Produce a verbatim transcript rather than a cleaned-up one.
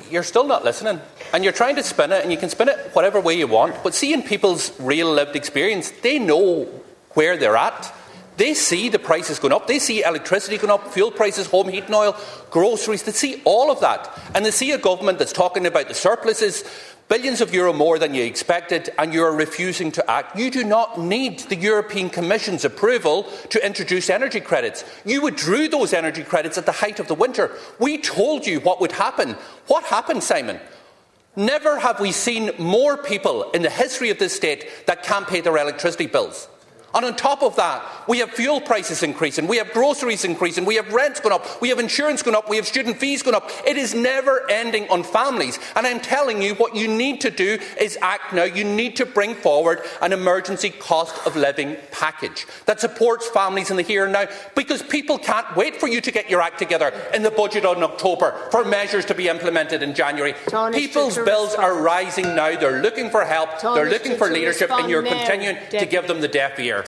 you're still not listening. And you're trying to spin it, and you can spin it whatever way you want. But see, in people's real lived experience, they know where they're at. They see the prices going up. They see electricity going up, fuel prices, home heating oil, groceries. They see all of that. And they see a government that's talking about the surpluses, billions of euro more than you expected, and you are refusing to act. You do not need the European Commission's approval to introduce energy credits. You withdrew those energy credits at the height of the winter. We told you what would happen. What happened, Simon? Never have we seen more people in the history of this state that can't pay their electricity bills. And on top of that, we have fuel prices increasing, we have groceries increasing, we have rents going up, we have insurance going up, we have student fees going up. It is never ending on families. And I'm telling you, what you need to do is act now. You need to bring forward an emergency cost of living package that supports families in the here and now, because people can't wait for you to get your act together in the budget in October for measures to be implemented in January. Tony People's bills respond. are rising now. They're looking for help. Tony They're looking for leadership, and you're continuing to give them the deaf ear.